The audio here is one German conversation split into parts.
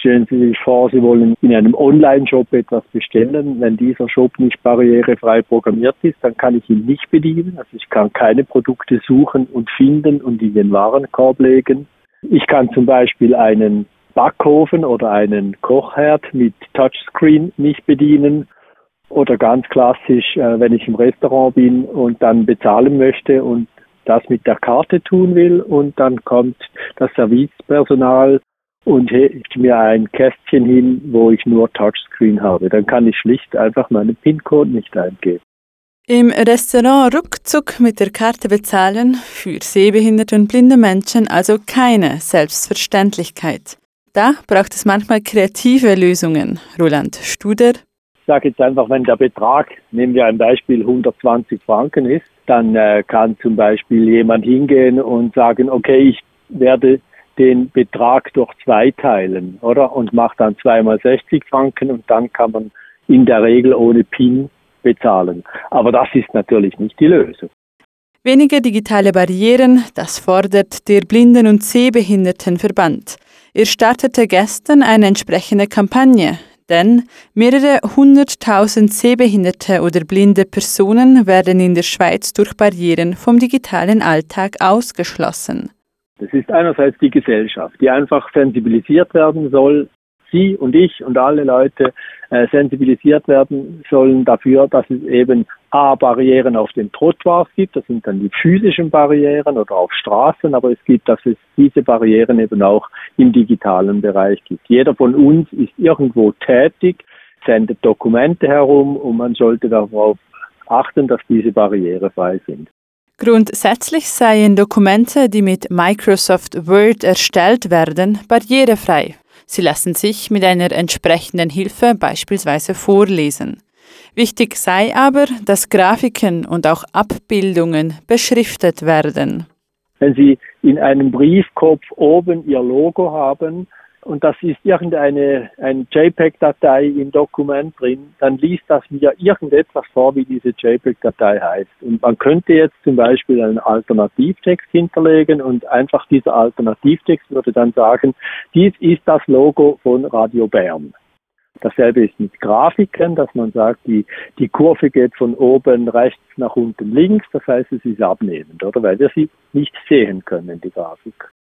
Stellen Sie sich vor, Sie wollen in einem Online-Shop etwas bestellen. Wenn dieser Shop nicht barrierefrei programmiert ist, dann kann ich ihn nicht bedienen. Also ich kann keine Produkte suchen und finden und in den Warenkorb legen. Ich kann zum Beispiel einen Backofen oder einen Kochherd mit Touchscreen nicht bedienen. Oder ganz klassisch, wenn ich im Restaurant bin und dann bezahlen möchte und das mit der Karte tun will und dann kommt das Servicepersonal und hebt mir ein Kästchen hin, wo ich nur Touchscreen habe. Dann kann ich schlicht einfach meinen PIN-Code nicht eingeben. Im Restaurant ruckzuck mit der Karte bezahlen, für sehbehinderte und blinde Menschen also keine Selbstverständlichkeit. Da braucht es manchmal kreative Lösungen. Roland Studer. Ich sage jetzt einfach, wenn der Betrag, nehmen wir ein Beispiel, 120 Franken ist, dann kann zum Beispiel jemand hingehen und sagen, okay, ich werde den Betrag durch 2 teilen, oder? Und macht dann 2 mal 60 Franken und dann kann man in der Regel ohne PIN bezahlen. Aber das ist natürlich nicht die Lösung. Weniger digitale Barrieren, das fordert der Blinden- und Sehbehindertenverband. Er startete gestern eine entsprechende Kampagne. Denn mehrere 100.000 sehbehinderte oder blinde Personen werden in der Schweiz durch Barrieren vom digitalen Alltag ausgeschlossen. Das ist einerseits die Gesellschaft, die einfach sensibilisiert werden soll. Sie und ich und alle Leute sensibilisiert werden sollen dafür, dass es eben Barrieren auf den Trottoirs gibt. Das sind dann die physischen Barrieren oder auf Straßen, aber es gibt, dass es diese Barrieren eben auch im digitalen Bereich gibt. Jeder von uns ist irgendwo tätig, sendet Dokumente herum und man sollte darauf achten, dass diese barrierefrei sind. Grundsätzlich seien Dokumente, die mit Microsoft Word erstellt werden, barrierefrei. Sie lassen sich mit einer entsprechenden Hilfe beispielsweise vorlesen. Wichtig sei aber, dass Grafiken und auch Abbildungen beschriftet werden. Wenn Sie in einem Briefkopf oben Ihr Logo haben und das ist irgendeine JPEG-Datei im Dokument drin, dann liest das mir irgendetwas vor, wie diese JPEG-Datei heißt. Und man könnte jetzt zum Beispiel einen Alternativtext hinterlegen und einfach dieser Alternativtext würde dann sagen, dies ist das Logo von Radio Bern. Dasselbe ist mit Grafiken, dass man sagt, die Kurve geht von oben rechts nach unten links, das heißt, es ist abnehmend, oder? Weil wir sie nicht sehen können, die Grafik.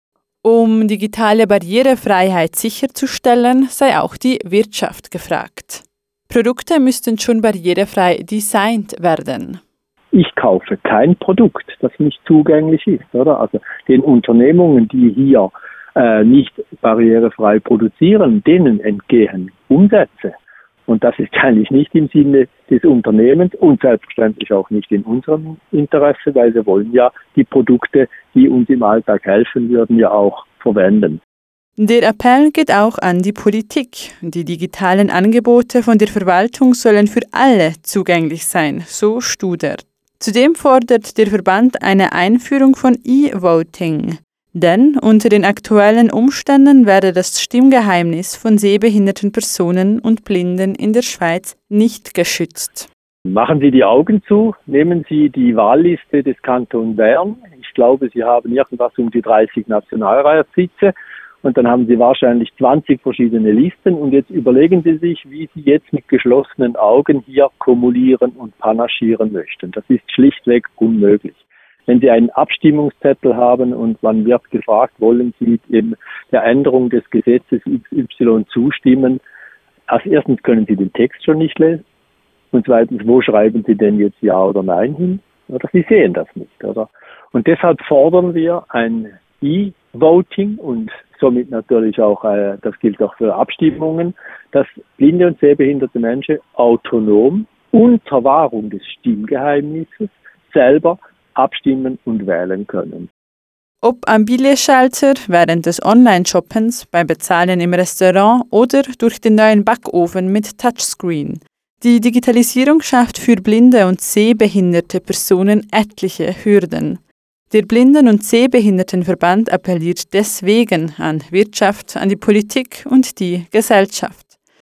Um digitale Barrierefreiheit sicherzustellen, sei auch die Wirtschaft gefragt. Produkte müssten schon barrierefrei designt werden. Ich kaufe kein Produkt, das nicht zugänglich ist, oder? Also den Unternehmungen, die hier nicht barrierefrei produzieren, denen entgehen Umsätze. Und das ist eigentlich nicht im Sinne des Unternehmens und selbstverständlich auch nicht in unserem Interesse, weil wir wollen ja die Produkte, die uns im Alltag helfen würden, ja auch verwenden. Der Appell geht auch an die Politik. Die digitalen Angebote von der Verwaltung sollen für alle zugänglich sein, so Studer. Zudem fordert der Verband eine Einführung von E-Voting. Denn unter den aktuellen Umständen werde das Stimmgeheimnis von sehbehinderten Personen und Blinden in der Schweiz nicht geschützt. Machen Sie die Augen zu, nehmen Sie die Wahlliste des Kantons Bern. Ich glaube, Sie haben irgendwas um die 30 Nationalratssitze und dann haben Sie wahrscheinlich 20 verschiedene Listen und jetzt überlegen Sie sich, wie Sie jetzt mit geschlossenen Augen hier kumulieren und panaschieren möchten. Das ist schlichtweg unmöglich. Wenn Sie einen Abstimmungszettel haben und man wird gefragt, wollen Sie eben der Änderung des Gesetzes XY zustimmen, als erstens können Sie den Text schon nicht lesen und zweitens, wo schreiben Sie denn jetzt Ja oder Nein hin? Oder Sie sehen das nicht, oder? Und deshalb fordern wir ein E-Voting und somit natürlich auch, das gilt auch für Abstimmungen, dass blinde und sehbehinderte Menschen autonom unter Wahrung des Stimmgeheimnisses selber abstimmen und wählen können. Ob am Billetschalter, während des Online-Shoppens, beim Bezahlen im Restaurant oder durch den neuen Backofen mit Touchscreen. Die Digitalisierung schafft für blinde und sehbehinderte Personen etliche Hürden. Der Blinden- und Sehbehindertenverband appelliert deswegen an Wirtschaft, an die Politik und die Gesellschaft.